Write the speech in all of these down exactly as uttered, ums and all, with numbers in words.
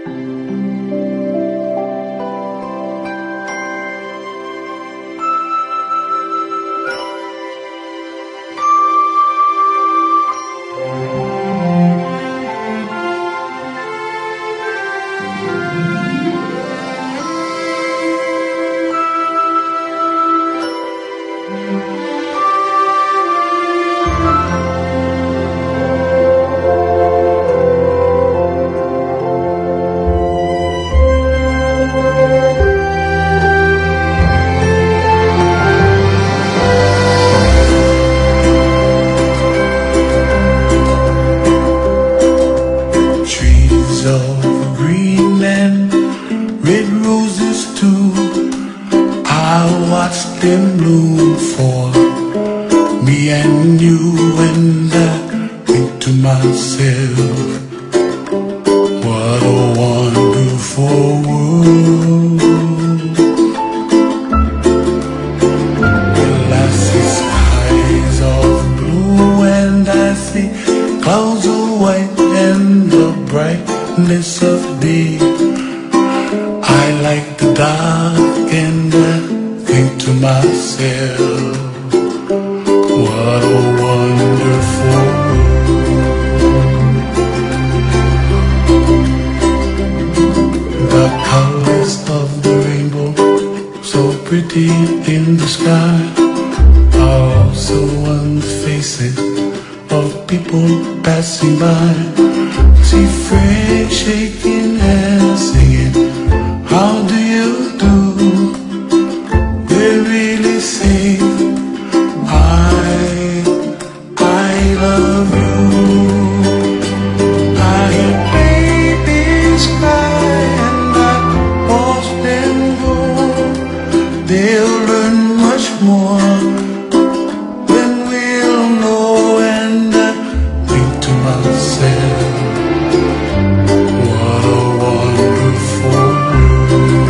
Them bloom for me and you, and I think to myself, what a wonderful world. Well, I see skies of blue and I see clouds of white and the brightness of day. I like the dark and I think to myself, what a wonderful world. The colors of the rainbow, so pretty in the sky, are also on the faces of people passing by. See friends shaking hands, singing, how do you do? They really say, I, I love you. I hear babies cry and I watch them grow. They'll learn much more than we'll know, and I think to myself, what a wonderful world.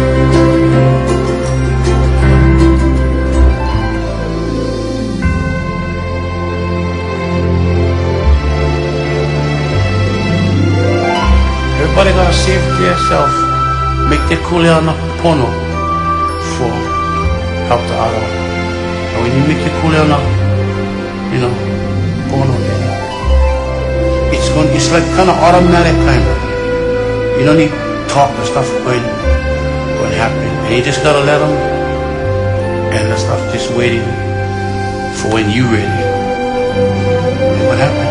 Everybody gotta see it for yourself. Make the kuleana na pono for help the other. And when you make the kuleana, you know, pono, yeah, it's going, it's like kind of automatic kind of. You don't need talk and stuff going, going to happen. And you just gotta let them, and the stuff just waiting for when you ready. And what happened?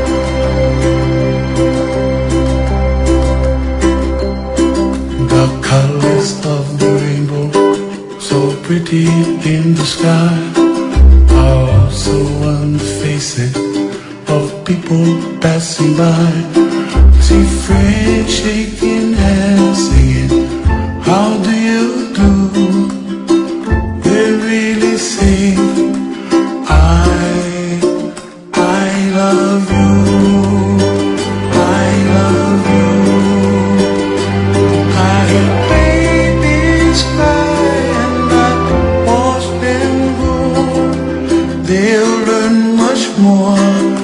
The colors of the rainbow, so pretty in the sky, are also on the faces of people passing by. See friends shaking hands, singing, how do you do? They really say, I, I love you. I love you. I hear babies cry and I watch them grow. They'll learn much more